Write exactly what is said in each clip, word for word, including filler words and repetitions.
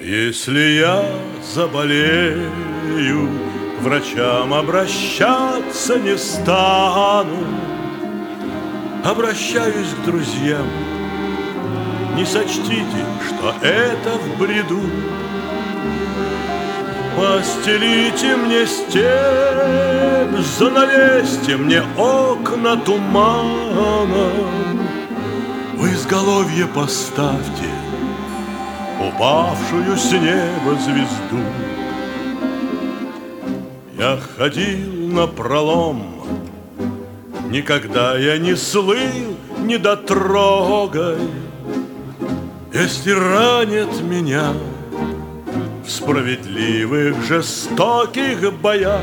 Если я заболею, к врачам обращаться не стану. Обращаюсь к друзьям, не сочтите, что это в бреду. Постелите мне степь, занавесьте мне окна туманом, в изголовье поставьте упавшую с неба звезду. Я ходил напролом, никогда я не слыл недотрогой. Если ранит меня в справедливых жестоких боях,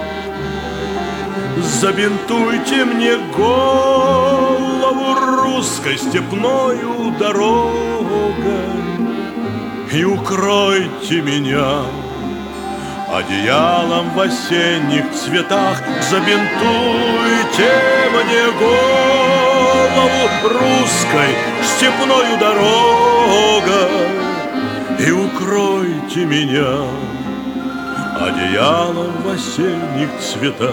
забинтуйте мне голову русской степною дорогой и укройте меня одеялом в осенних цветах. Забинтуйте мне голову русской степною дорогой и укройте меня одеялом в осенних цветах.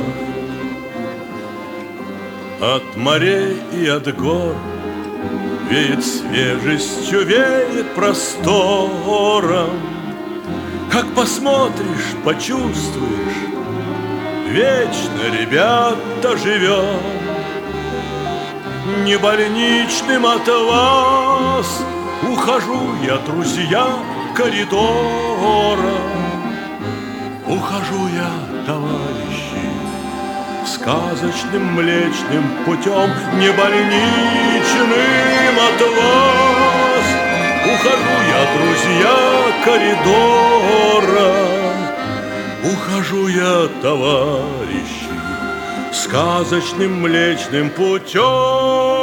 От морей и от гор веет свежестью, веет простором. Как посмотришь, почувствуешь, вечно, ребята, живем. Не больничным от вас ухожу я, друзья, коридором. Ухожу я, товарищи, сказочным млечным путем, не больничным от вас. Ухожу я, друзья, коридором. Ухожу я, товарищи, сказочным млечным путем.